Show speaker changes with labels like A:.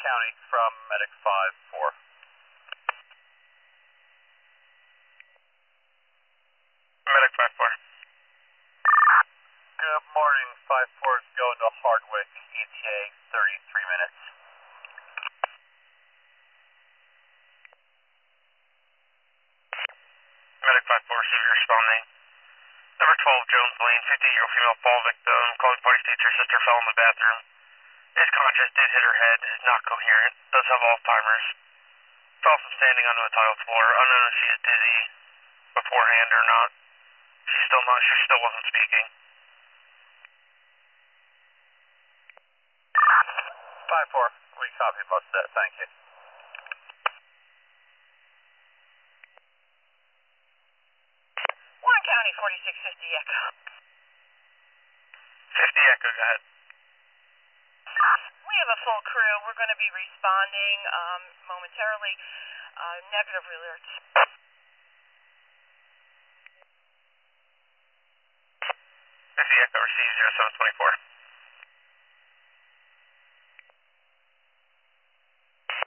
A: County from Medic 5-4.
B: Medic 5-4.
A: Good morning, 5-4 is going to Hardwick, ETA 33 minutes.
B: Medic 5-4, see you responding. Number 12, Jones Lane, 50-year-old female fall victim. Calling party states her sister fell in the bathroom. Is conscious, did hit her head, is not coherent, does have Alzheimer's. Fell from standing onto a tiled floor, unknown if she is dizzy beforehand or not. She still wasn't speaking.
A: 5-4, we copy most of that, thank you.
C: Warren County, 4650 Echo.
B: 50 Echo, go ahead.
C: We have a full crew. We're going to be responding momentarily. Negative alerts.
B: 50 Echo, receive 0724.